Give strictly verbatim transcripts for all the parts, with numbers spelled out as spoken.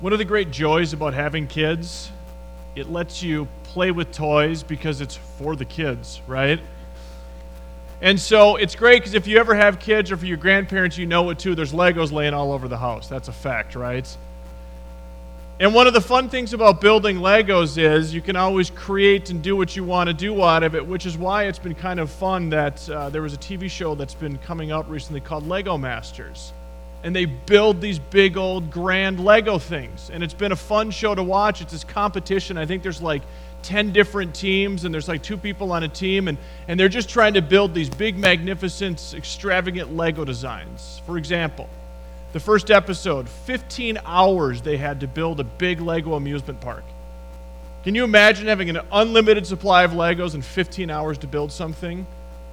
One of the great joys about having kids, it lets you play with toys because it's for the kids, right? And so it's great because if you ever have kids or for your grandparents, you know it too. There's Legos laying all over the house. That's a fact, right? And one of the fun things about building Legos is you can always create and do what you want to do out of it, which is why it's been kind of fun that uh, there was a T V show that's been coming up recently called Lego Masters. And they build these big old grand Lego things. And it's been a fun show to watch. It's this competition. I think there's like ten different teams, and there's like two people on a team, and, and they're just trying to build these big, magnificent, extravagant Lego designs. For example, the first episode, fifteen hours they had to build a big Lego amusement park. Can you imagine having an unlimited supply of Legos and fifteen hours to build something?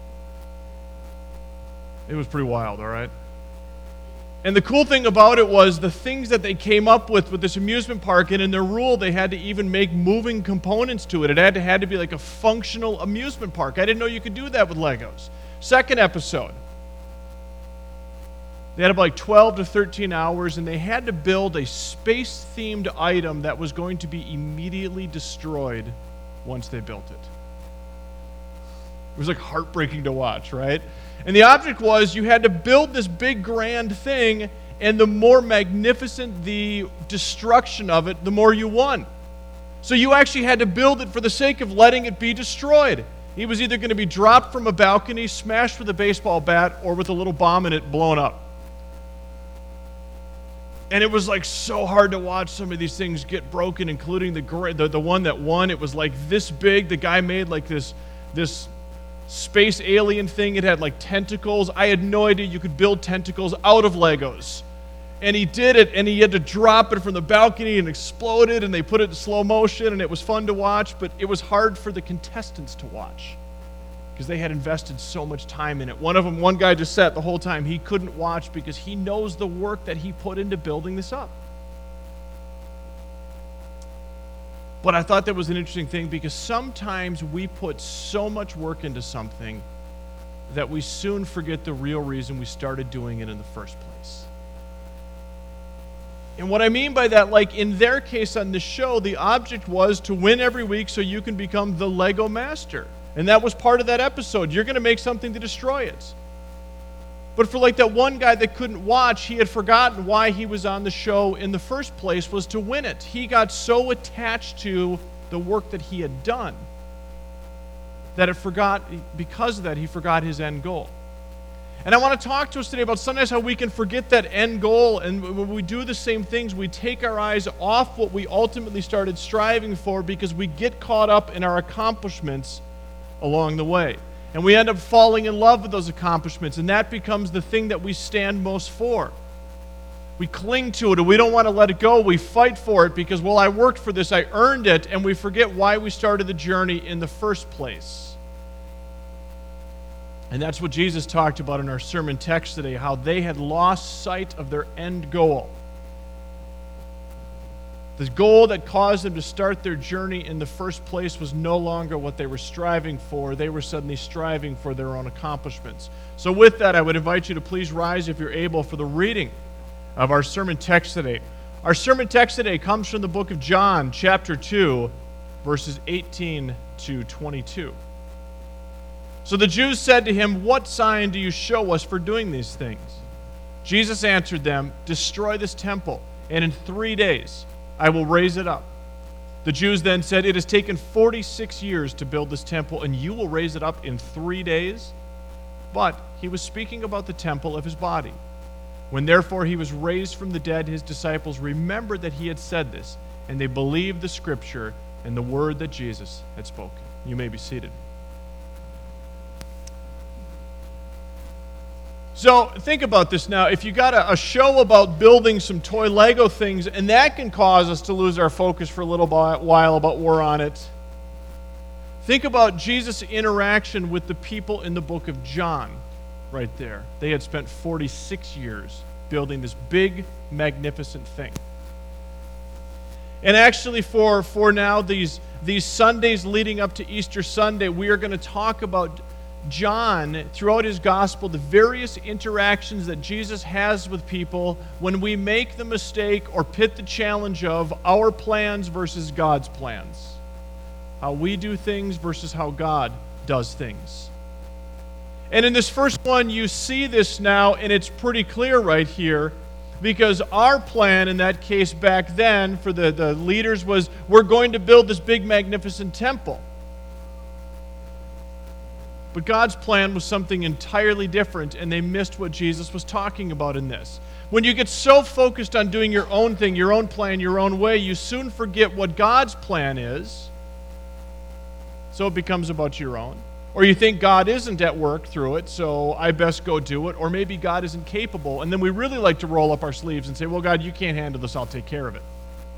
It was pretty wild, all right? And the cool thing about it was the things that they came up with with this amusement park, and in their rule, they had to even make moving components to it. It had to, had to be like a functional amusement park. I didn't know you could do that with Legos. Second episode, they had about like twelve to thirteen hours, and they had to build a space-themed item that was going to be immediately destroyed once they built it. It was like heartbreaking to watch, right? And the object was you had to build this big grand thing, and the more magnificent the destruction of it, the more you won. So you actually had to build it for the sake of letting it be destroyed. It was either going to be dropped from a balcony, smashed with a baseball bat, or with a little bomb in it blown up. And it was like so hard to watch some of these things get broken, including the the, the one that won. It was like this big. The guy made like this this space alien thing. It had like tentacles. I had no idea you could build tentacles out of Legos. And he did it, and he had to drop it from the balcony and explode it, and they put it in slow motion, and it was fun to watch, but it was hard for the contestants to watch because they had invested so much time in it. One of them, one guy just sat the whole time. He couldn't watch because he knows the work that he put into building this up. But I thought that was an interesting thing because sometimes we put so much work into something that we soon forget the real reason we started doing it in the first place. And what I mean by that, like in their case on the show, the object was to win every week so you can become the Lego master. And that was part of that episode. You're going to make something to destroy it. But for like that one guy that couldn't watch, he had forgotten why he was on the show in the first place was to win it. He got so attached to the work that he had done that it forgot, because of that, he forgot his end goal. And I want to talk to us today about sometimes how we can forget that end goal, and when we do the same things, we take our eyes off what we ultimately started striving for because we get caught up in our accomplishments along the way. And we end up falling in love with those accomplishments, and that becomes the thing that we stand most for. We cling to it, and we don't want to let it go. We fight for it because, well, I worked for this, I earned it, and we forget why we started the journey in the first place. And that's what Jesus talked about in our sermon text today, how they had lost sight of their end goal. The goal that caused them to start their journey in the first place was no longer what they were striving for. They were suddenly striving for their own accomplishments. So with that, I would invite you to please rise if you're able for the reading of our sermon text today. Our sermon text today comes from the book of John, chapter two, verses eighteen to twenty-two. So the Jews said to him, "What sign do you show us for doing these things?" Jesus answered them, "Destroy this temple, and in three days I will raise it up." The Jews then said, "It has taken forty-six years to build this temple, and you will raise it up in three days?" But he was speaking about the temple of his body. When therefore he was raised from the dead, his disciples remembered that he had said this, and they believed the scripture and the word that Jesus had spoken. You may be seated. So think about this now. If you got a, a show about building some toy Lego things, and that can cause us to lose our focus for a little while about we're on it, think about Jesus' interaction with the people in the book of John right there. They had spent forty-six years building this big, magnificent thing. And actually for, for now, these, these Sundays leading up to Easter Sunday, we are going to talk about John, throughout his gospel, the various interactions that Jesus has with people when we make the mistake or pit the challenge of our plans versus God's plans. How we do things versus how God does things. And in this first one, you see this now, and it's pretty clear right here, because our plan in that case back then for the, the leaders was, we're going to build this big, magnificent temple. But God's plan was something entirely different, and they missed what Jesus was talking about in this. When you get so focused on doing your own thing, your own plan, your own way, you soon forget what God's plan is, so it becomes about your own. Or you think God isn't at work through it, so I best go do it. Or maybe God isn't capable, and then we really like to roll up our sleeves and say, well, God, you can't handle this, I'll take care of it.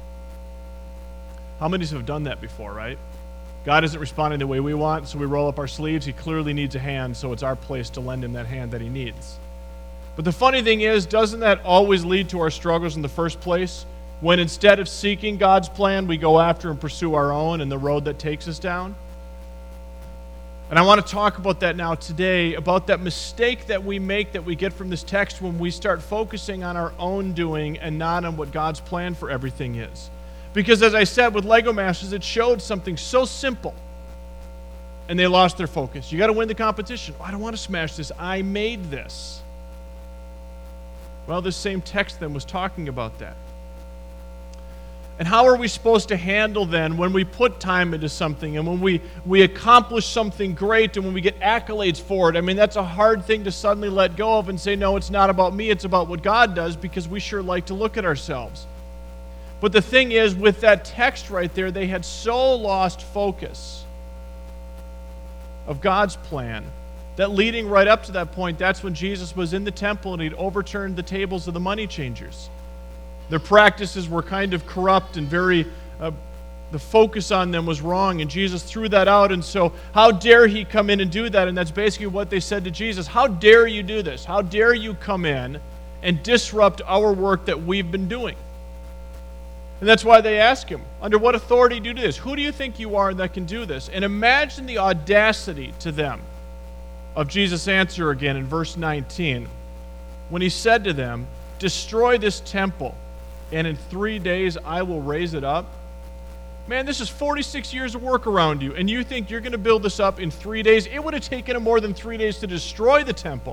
How many have done that before, right? God isn't responding the way we want, so we roll up our sleeves. He clearly needs a hand, so it's our place to lend him that hand that he needs. But the funny thing is, doesn't that always lead to our struggles in the first place? When instead of seeking God's plan, we go after and pursue our own and the road that takes us down? And I want to talk about that now today, about that mistake that we make that we get from this text when we start focusing on our own doing and not on what God's plan for everything is. Because as I said with Lego Masters, it showed something so simple, and they lost their focus. You got to win the competition. Oh, I don't want to smash this. I made this. Well, this same text then was talking about that. And how are we supposed to handle then when we put time into something and when we, we accomplish something great and when we get accolades for it? I mean, that's a hard thing to suddenly let go of and say, no, it's not about me, it's about what God does, because we sure like to look at ourselves. But the thing is, with that text right there, they had so lost focus of God's plan that leading right up to that point, that's when Jesus was in the temple and he'd overturned the tables of the money changers. Their practices were kind of corrupt and very, uh, the focus on them was wrong, and Jesus threw that out. And so how dare he come in and do that? And that's basically what they said to Jesus. How dare you do this? How dare you come in and disrupt our work that we've been doing? And that's why they ask him, under what authority do you do this? Who do you think you are that can do this? And imagine the audacity to them of Jesus' answer again in verse nineteen, when he said to them, destroy this temple, and in three days I will raise it up. Man, this is forty-six years of work around you, and you think you're going to build this up in three days? It would have taken him more than three days to destroy the temple.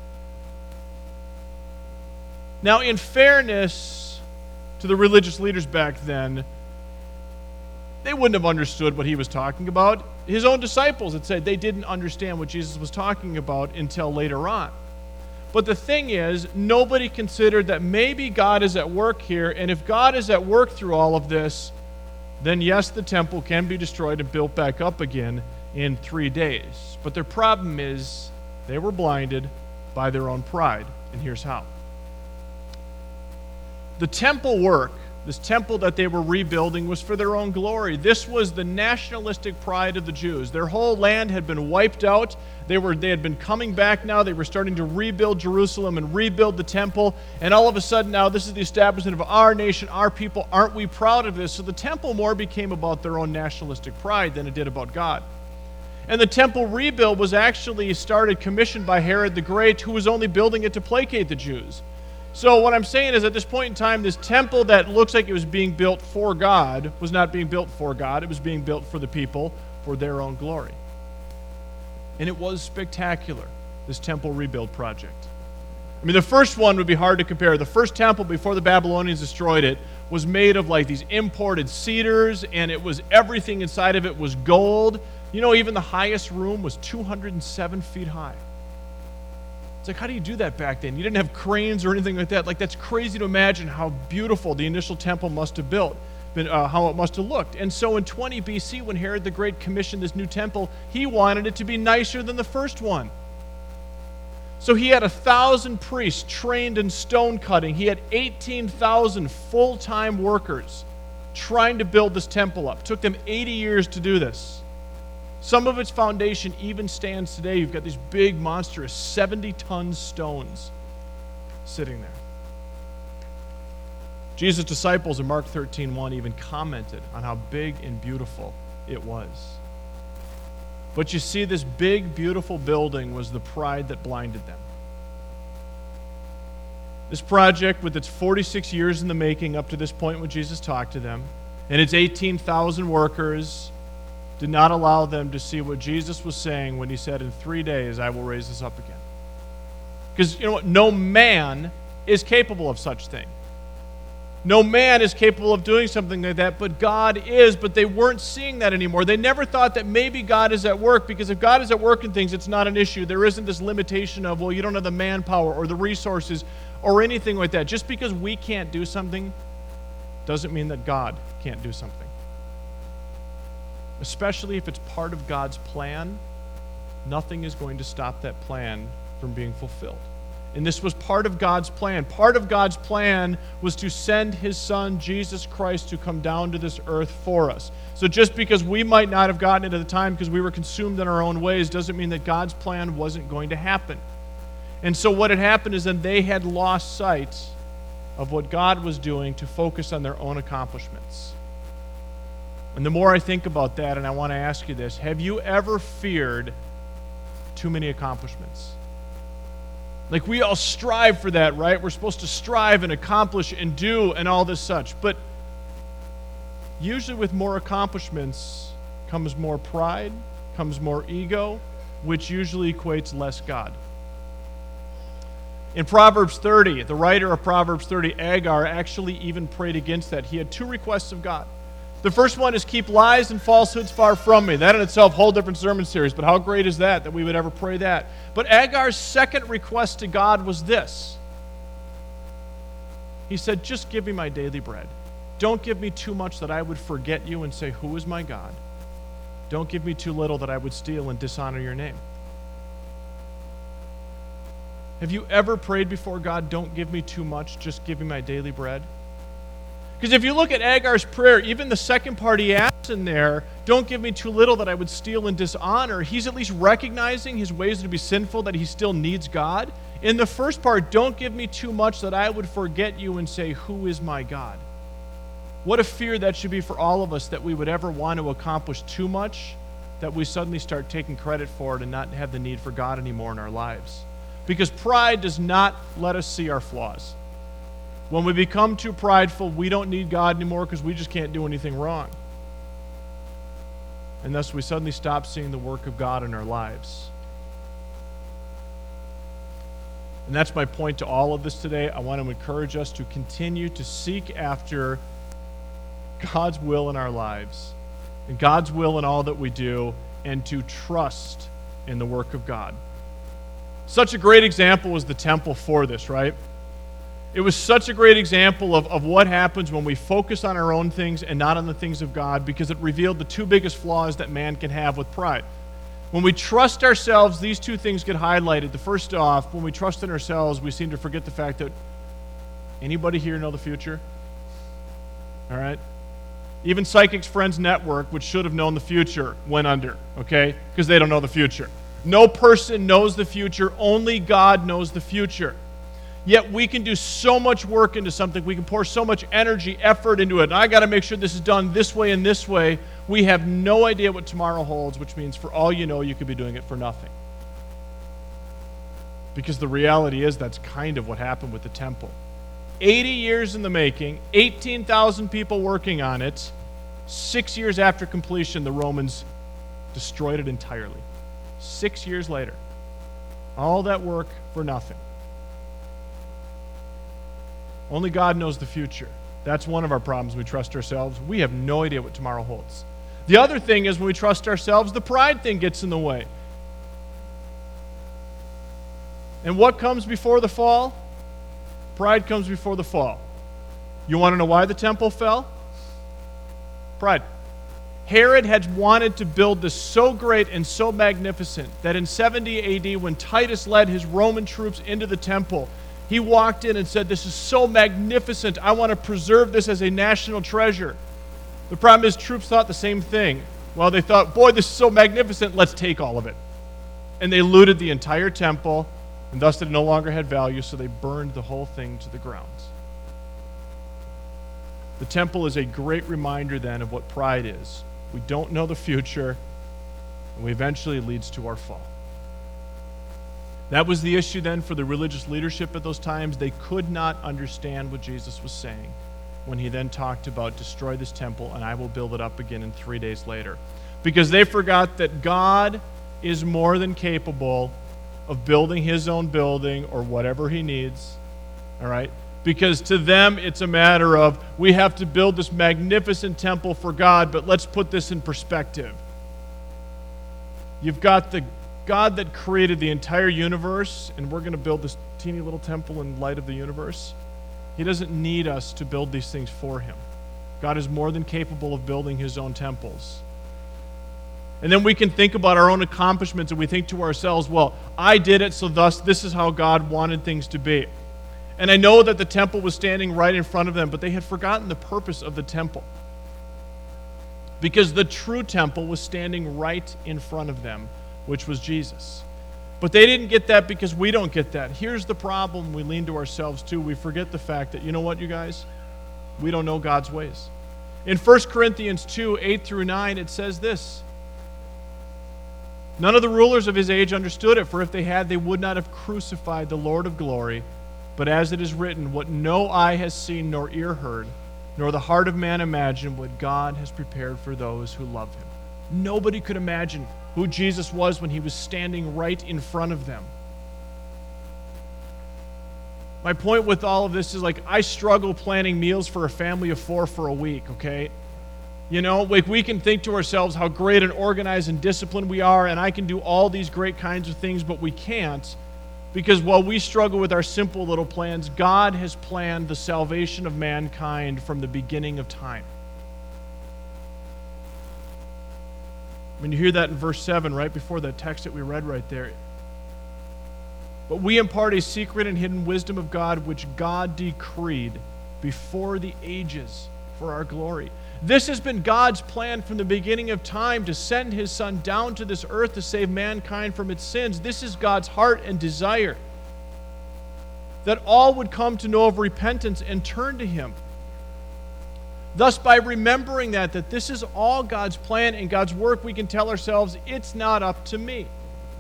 Now, in fairness to the religious leaders back then, they wouldn't have understood what he was talking about. His own disciples had said they didn't understand what Jesus was talking about until later on. But the thing is, nobody considered that maybe God is at work here, and if God is at work through all of this, then yes, the temple can be destroyed and built back up again in three days. But their problem is they were blinded by their own pride, and here's how. The temple work, this temple that they were rebuilding, was for their own glory. This was the nationalistic pride of the Jews. Their whole land had been wiped out. They were they had been coming back now. They were starting to rebuild Jerusalem and rebuild the temple. And all of a sudden now, this is the establishment of our nation, our people. Aren't we proud of this? So the temple more became about their own nationalistic pride than it did about God. And the temple rebuild was actually started, commissioned by Herod the Great, who was only building it to placate the Jews. So what I'm saying is, at this point in time, this temple that looks like it was being built for God was not being built for God. It was being built for the people, for their own glory. And it was spectacular, this temple rebuild project. I mean, the first one would be hard to compare. The first temple, before the Babylonians destroyed it, was made of like these imported cedars, and it was everything inside of it was gold. You know, even the highest room was two hundred seven feet high. It's like, how do you do that back then? You didn't have cranes or anything like that. Like, that's crazy to imagine how beautiful the initial temple must have built, been, uh, how it must have looked. And so in twenty B C, when Herod the Great commissioned this new temple, he wanted it to be nicer than the first one. So he had a thousand priests trained in stone cutting. He had eighteen thousand full-time workers trying to build this temple up. It took them eighty years to do this. Some of its foundation even stands today. You've got these big, monstrous seventy-ton stones sitting there. Jesus' disciples in Mark thirteen one even commented on how big and beautiful it was. But you see, this big, beautiful building was the pride that blinded them. This project, with its forty-six years in the making up to this point when Jesus talked to them, and its eighteen thousand workers, did not allow them to see what Jesus was saying when he said, in three days I will raise this up again. Because, you know what? No man is capable of such thing. No man is capable of doing something like that, but God is. But they weren't seeing that anymore. They never thought that maybe God is at work, because if God is at work in things, it's not an issue. There isn't this limitation of, well, you don't have the manpower or the resources or anything like that. Just because we can't do something doesn't mean that God can't do something. Especially if it's part of God's plan, nothing is going to stop that plan from being fulfilled. And this was part of God's plan. Part of God's plan was to send his son, Jesus Christ, to come down to this earth for us. So just because we might not have gotten it at the time because we were consumed in our own ways doesn't mean that God's plan wasn't going to happen. And so what had happened is that they had lost sight of what God was doing to focus on their own accomplishments. And the more I think about that, and I want to ask you this, have you ever feared too many accomplishments? Like, we all strive for that, right? We're supposed to strive and accomplish and do and all this such. But usually with more accomplishments comes more pride, comes more ego, which usually equates less God. In Proverbs thirty, the writer of Proverbs thirty, Agar, actually even prayed against that. He had two requests of God. The first one is, keep lies and falsehoods far from me. That in itself, whole different sermon series, but how great is that, that we would ever pray that? But Agar's second request to God was this. He said, just give me my daily bread. Don't give me too much that I would forget you and say, who is my God? Don't give me too little that I would steal and dishonor your name. Have you ever prayed before God, don't give me too much, just give me my daily bread? Because if you look at Agar's prayer, even the second part he asks in there, don't give me too little that I would steal and dishonor, he's at least recognizing his ways to be sinful, that he still needs God. In the first part, don't give me too much that I would forget you and say, who is my God? What a fear that should be for all of us, that we would ever want to accomplish too much, that we suddenly start taking credit for it and not have the need for God anymore in our lives. Because pride does not let us see our flaws. When we become too prideful, we don't need God anymore because we just can't do anything wrong. And thus we suddenly stop seeing the work of God in our lives. And that's my point to all of this today. I want to encourage us to continue to seek after God's will in our lives, and God's will in all that we do, and to trust in the work of God. Such a great example was the temple for this, right? It was such a great example of, of what happens when we focus on our own things and not on the things of God, because it revealed the two biggest flaws that man can have with pride. When we trust ourselves, these two things get highlighted. The first off, when we trust in ourselves, we seem to forget the fact that anybody here know the future? All right? Even Psychics Friends Network, which should have known the future, went under, okay? Because they don't know the future. No person knows the future. Only God knows the future. Yet we can do so much work into something. We can pour so much energy, effort into it. And I got to make sure this is done this way and this way. We have no idea what tomorrow holds, which means for all you know, you could be doing it for nothing. Because the reality is that's kind of what happened with the temple. eighty years in the making, eighteen thousand people working on it. Six years after completion, the Romans destroyed it entirely. Six years later. All that work for nothing. Only God knows the future. That's one of our problems when we trust ourselves. We have no idea what tomorrow holds. The other thing is when we trust ourselves, the pride thing gets in the way. And what comes before the fall? Pride comes before the fall. You want to know why the temple fell? Pride. Herod had wanted to build this so great and so magnificent that in seventy A D, when Titus led his Roman troops into the temple, he walked in and said, this is so magnificent. I want to preserve this as a national treasure. The problem is troops thought the same thing. Well, they thought, boy, this is so magnificent, let's take all of it. And they looted the entire temple, and thus it no longer had value, so they burned the whole thing to the ground. The temple is a great reminder then of what pride is. We don't know the future. and eventually leads to our fall. That was the issue then for the religious leadership at those times. They could not understand what Jesus was saying when he then talked about destroy this temple and I will build it up again in three days later. Because they forgot that God is more than capable of building his own building or whatever he needs. All right? Because to them it's a matter of we have to build this magnificent temple for God, but let's put this in perspective. You've got the God that created the entire universe, and we're going to build this teeny little temple in light of the universe. He doesn't need us to build these things for him. God is more than capable of building his own temples. And then we can think about our own accomplishments, and we think to ourselves, well, I did it, so thus this is how God wanted things to be. And I know that the temple was standing right in front of them, but they had forgotten the purpose of the temple. Because the true temple was standing right in front of them, which was Jesus. But they didn't get that because we don't get that. Here's the problem we lean to ourselves too. We forget the fact that, you know what, you guys? We don't know God's ways. In First Corinthians two, eight through nine, it says this. None of the rulers of his age understood it, for if they had, they would not have crucified the Lord of glory. But as it is written, what no eye has seen nor ear heard, nor the heart of man imagined, what God has prepared for those who love him. Nobody could imagine who Jesus was when he was standing right in front of them. My point with all of this is, like, I struggle planning meals for a family of four for a week, okay? You know, like, we can think to ourselves how great and organized and disciplined we are, and I can do all these great kinds of things, but we can't, because while we struggle with our simple little plans, God has planned the salvation of mankind from the beginning of time. When you hear that in verse seven, right before that text that we read right there. But we impart a secret and hidden wisdom of God, which God decreed before the ages for our glory. This has been God's plan from the beginning of time, to send his Son down to this earth to save mankind from its sins. This is God's heart and desire, that all would come to know of repentance and turn to him. Thus, by remembering that, that this is all God's plan and God's work, we can tell ourselves, it's not up to me.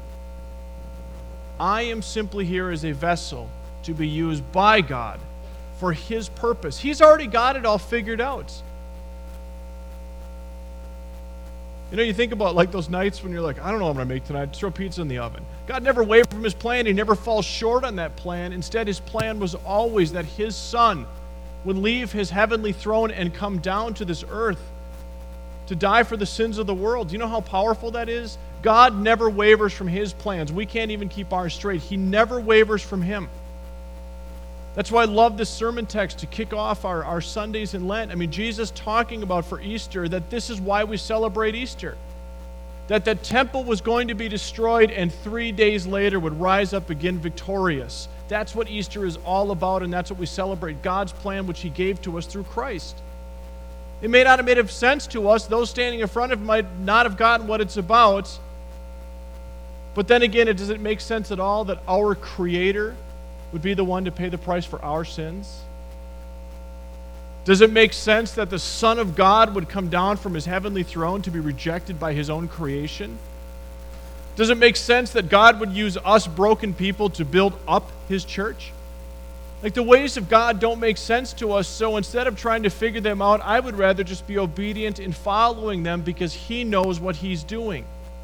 I am simply here as a vessel to be used by God for his purpose. He's already got it all figured out. You know, you think about like those nights when you're like, I don't know what I'm going to make tonight. Just throw pizza in the oven. God never wavered from his plan. He never falls short on that plan. Instead, his plan was always that his Son would leave his heavenly throne and come down to this earth to die for the sins of the world. Do you know how powerful that is? God never wavers from his plans. We can't even keep ours straight. He never wavers from him. That's why I love this sermon text to kick off our, our Sundays in Lent. I mean, Jesus talking about for Easter that this is why we celebrate Easter. That the temple was going to be destroyed and three days later would rise up again victorious. That's what Easter is all about, and that's what we celebrate, God's plan which he gave to us through Christ. It may not have made sense to us. Those standing in front of him might not have gotten what it's about. But then again, it doesn't make sense at all that our Creator would be the one to pay the price for our sins? Does it make sense that the Son of God would come down from his heavenly throne to be rejected by his own creation? Does it make sense that God would use us broken people to build up his church? Like, the ways of God don't make sense to us, so instead of trying to figure them out, I would rather just be obedient in following them because he knows what he's doing.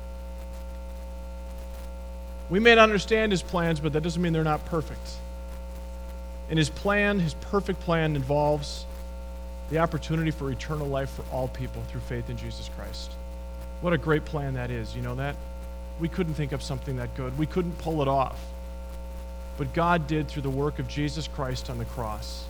We may not understand his plans, but that doesn't mean they're not perfect. And his plan, his perfect plan, involves the opportunity for eternal life for all people through faith in Jesus Christ. What a great plan that is, you know that? We couldn't think of something that good. We couldn't pull it off. But God did through the work of Jesus Christ on the cross.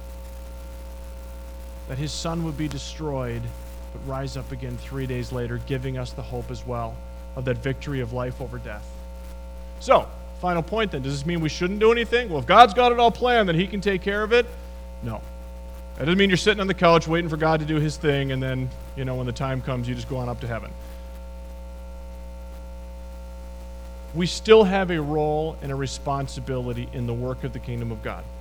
That his Son would be destroyed, but rise up again three days later, giving us the hope as well of that victory of life over death. So, final point then. Does this mean we shouldn't do anything? Well, if God's got it all planned, then he can take care of it? No. That doesn't mean you're sitting on the couch waiting for God to do his thing, and then, you know, when the time comes, you just go on up to heaven. We still have a role and a responsibility in the work of the kingdom of God.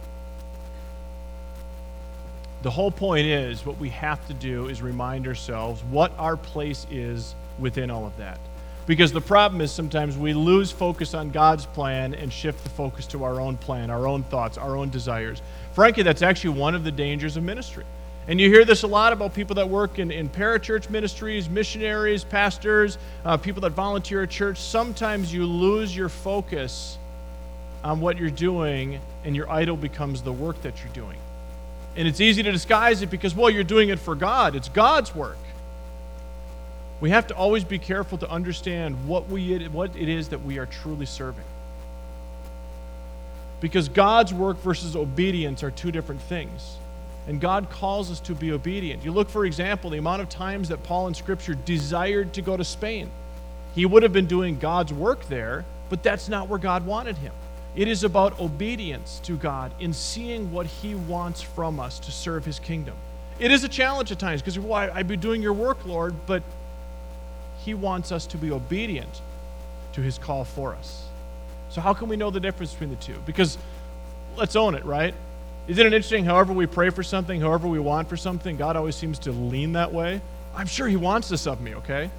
The whole point is, what we have to do is remind ourselves what our place is within all of that. Because the problem is sometimes we lose focus on God's plan and shift the focus to our own plan, our own thoughts, our own desires. Frankly, that's actually one of the dangers of ministry. And you hear this a lot about people that work in, in parachurch ministries, missionaries, pastors, uh, people that volunteer at church. Sometimes you lose your focus on what you're doing, and your idol becomes the work that you're doing. And it's easy to disguise it because, well, you're doing it for God. It's God's work. We have to always be careful to understand what we what it is that we are truly serving. Because God's work versus obedience are two different things. And God calls us to be obedient. You look, for example, the amount of times that Paul in Scripture desired to go to Spain. He would have been doing God's work there, but that's not where God wanted him. It is about obedience to God in seeing what He wants from us to serve His kingdom. It is a challenge at times because, well, I'd be doing your work, Lord, but He wants us to be obedient to His call for us. So how can we know the difference between the two? Because let's own it, right? Isn't it interesting, however we pray for something, however we want for something, God always seems to lean that way? I'm sure He wants this of me, okay?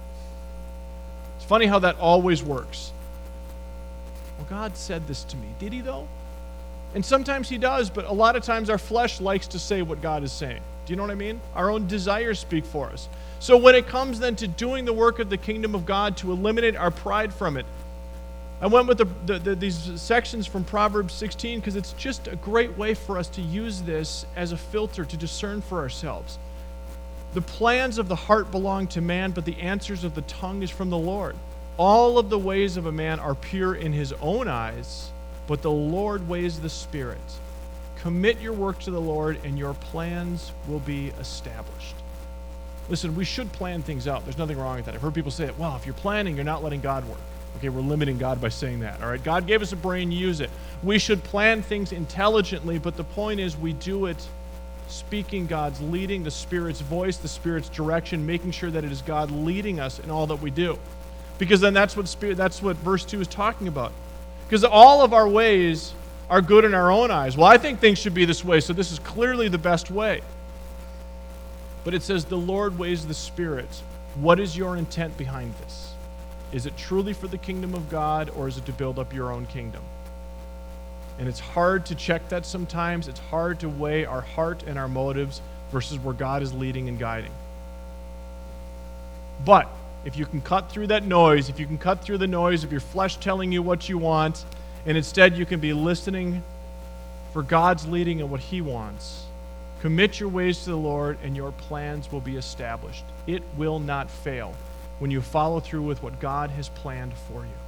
It's funny how that always works. Well, God said this to me. Did He, though? And sometimes He does, but a lot of times our flesh likes to say what God is saying. Do you know what I mean? Our own desires speak for us. So when it comes then to doing the work of the kingdom of God, to eliminate our pride from it, I went with the, the, the, these sections from Proverbs sixteen because it's just a great way for us to use this as a filter to discern for ourselves. The plans of the heart belong to man, but the answers of the tongue is from the Lord. All of the ways of a man are pure in his own eyes, but the Lord weighs the spirit. Commit your work to the Lord, and your plans will be established. Listen, we should plan things out. There's nothing wrong with that. I've heard people say, well, if you're planning, you're not letting God work. Okay, we're limiting God by saying that, all right? God gave us a brain, use it. We should plan things intelligently, but the point is we do it speaking God's leading, the Spirit's voice, the Spirit's direction, making sure that it is God leading us in all that we do. Because then that's what Spirit, that's what verse two is talking about. Because all of our ways are good in our own eyes. Well, I think things should be this way, so this is clearly the best way. But it says the Lord weighs the Spirit. What is your intent behind this? Is it truly for the kingdom of God, or is it to build up your own kingdom? And it's hard to check that sometimes. It's hard to weigh our heart and our motives versus where God is leading and guiding. But if you can cut through that noise, if you can cut through the noise of your flesh telling you what you want, and instead you can be listening for God's leading and what He wants, commit your ways to the Lord, and your plans will be established. It will not fail when you follow through with what God has planned for you.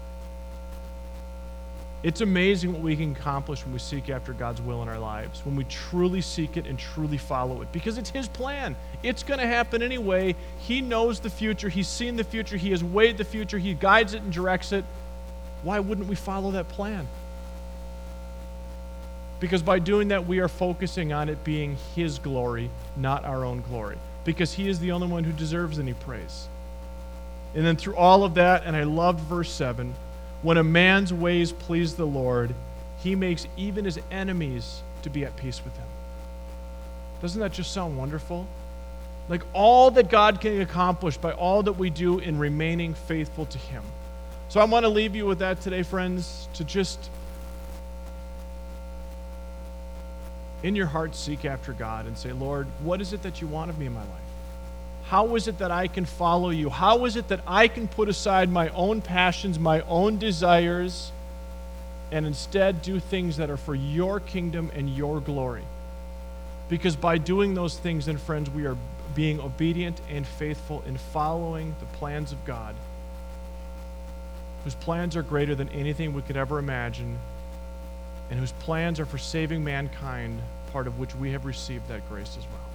It's amazing what we can accomplish when we seek after God's will in our lives, when we truly seek it and truly follow it, because it's His plan. It's going to happen anyway. He knows the future. He's seen the future. He has weighed the future. He guides it and directs it. Why wouldn't we follow that plan? Because by doing that, we are focusing on it being His glory, not our own glory, because He is the only one who deserves any praise. And then through all of that, and I loved verse seven, when a man's ways please the Lord, He makes even his enemies to be at peace with him. Doesn't that just sound wonderful? Like all that God can accomplish by all that we do in remaining faithful to Him. So I want to leave you with that today, friends, to just, in your heart, seek after God and say, Lord, what is it that you want of me in my life? How is it that I can follow you? How is it that I can put aside my own passions, my own desires, and instead do things that are for your kingdom and your glory? Because by doing those things, then, friends, we are being obedient and faithful in following the plans of God, whose plans are greater than anything we could ever imagine, and whose plans are for saving mankind, part of which we have received that grace as well.